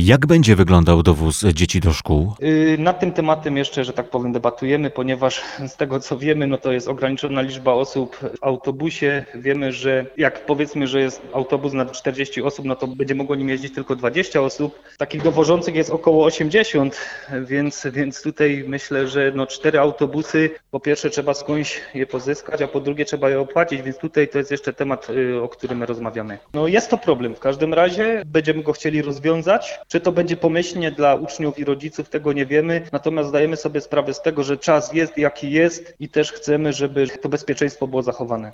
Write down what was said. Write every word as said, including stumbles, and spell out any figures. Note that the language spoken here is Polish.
Jak będzie wyglądał dowóz dzieci do szkół? Yy, nad tym tematem jeszcze, że tak powiem, debatujemy, ponieważ z tego co wiemy, no to jest ograniczona liczba osób w autobusie. Wiemy, że jak powiedzmy, że jest autobus na czterdzieści osób, no to będzie mogło nim jeździć tylko dwadzieścia osób. Takich dowożących jest około osiemdziesiąt, więc, więc tutaj myślę, że no cztery autobusy, po pierwsze trzeba skądś je pozyskać, a po drugie trzeba je opłacić, więc tutaj to jest jeszcze temat, yy, o którym my rozmawiamy. No jest to problem, w każdym razie będziemy go chcieli rozwiązać. Czy to będzie pomyślnie dla uczniów i rodziców, tego nie wiemy, natomiast zdajemy sobie sprawę z tego, że czas jest jaki jest i też chcemy, żeby to bezpieczeństwo było zachowane.